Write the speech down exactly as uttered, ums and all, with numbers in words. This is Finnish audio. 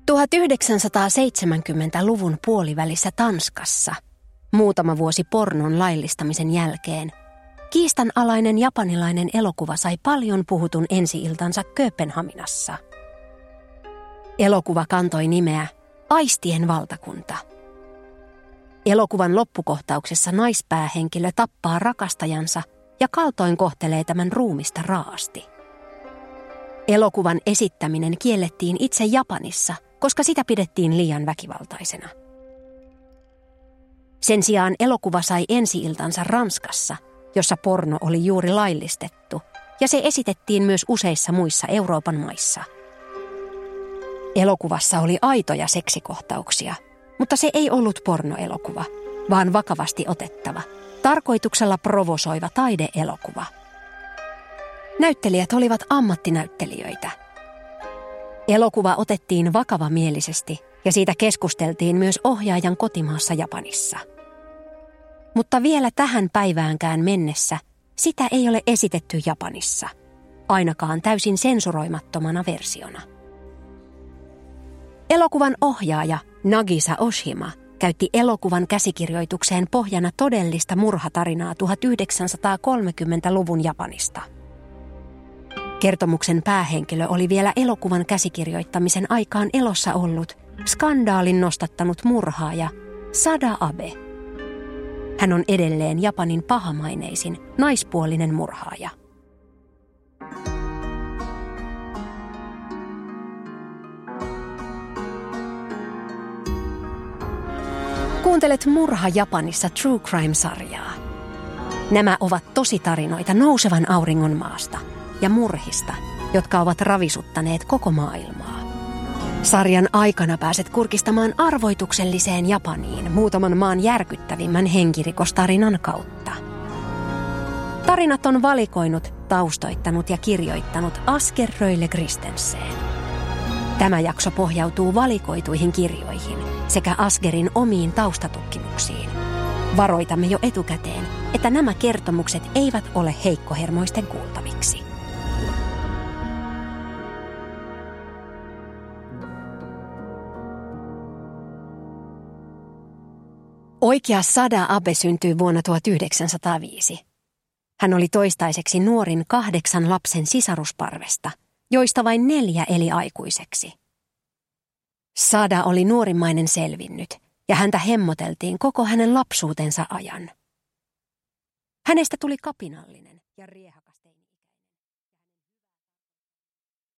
tuhatyhdeksänsataaseitsemänkymmentäluvun puolivälissä Tanskassa, muutama vuosi pornon laillistamisen jälkeen, kiistanalainen japanilainen elokuva sai paljon puhutun ensi-iltansa Kööpenhaminassa. Elokuva kantoi nimeä Aistien valtakunta. Elokuvan loppukohtauksessa naispäähenkilö tappaa rakastajansa ja kaltoin kohtelee tämän ruumista raasti. Elokuvan esittäminen kiellettiin itse Japanissa, koska sitä pidettiin liian väkivaltaisena. Sen sijaan elokuva sai ensi-iltansa Ranskassa, jossa porno oli juuri laillistettu, ja se esitettiin myös useissa muissa Euroopan maissa. Elokuvassa oli aitoja seksikohtauksia, mutta se ei ollut pornoelokuva, vaan vakavasti otettava, tarkoituksella provosoiva taideelokuva. Näyttelijät olivat ammattinäyttelijöitä. Elokuva otettiin vakavamielisesti ja siitä keskusteltiin myös ohjaajan kotimaassa Japanissa. Mutta vielä tähän päiväänkään mennessä sitä ei ole esitetty Japanissa, ainakaan täysin sensuroimattomana versiona. Elokuvan ohjaaja Nagisa Oshima käytti elokuvan käsikirjoitukseen pohjana todellista murhatarinaa tuhatyhdeksänsataakolmekymmentäluvun Japanista. Kertomuksen päähenkilö oli vielä elokuvan käsikirjoittamisen aikaan elossa ollut, skandaalin nostattanut murhaaja Sada Abe. Hän on edelleen Japanin pahamaineisin naispuolinen murhaaja. Kuuntelet Murha Japanissa True Crime-sarjaa. Nämä ovat tositarinoita nousevan auringon maasta ja murhista, jotka ovat ravisuttaneet koko maailmaa. Sarjan aikana pääset kurkistamaan arvoitukselliseen Japaniin muutaman maan järkyttävimmän henkirikostarinan kautta. Tarinat on valikoinut, taustoittanut ja kirjoittanut Asker Röyle Christensen. Tämä jakso pohjautuu valikoituihin kirjoihin sekä Askerin omiin taustatutkimuksiin. Varoitamme jo etukäteen, että nämä kertomukset eivät ole heikkohermoisten kuultaviksi. Oikea Sada Abe syntyi vuonna tuhatyhdeksänsataaviisi. Hän oli toistaiseksi nuorin kahdeksan lapsen sisarusparvesta, joista vain neljä eli aikuiseksi. Sada oli nuorimmainen selvinnyt, ja häntä hemmoteltiin koko hänen lapsuutensa ajan. Hänestä tuli kapinallinen ja riehakas.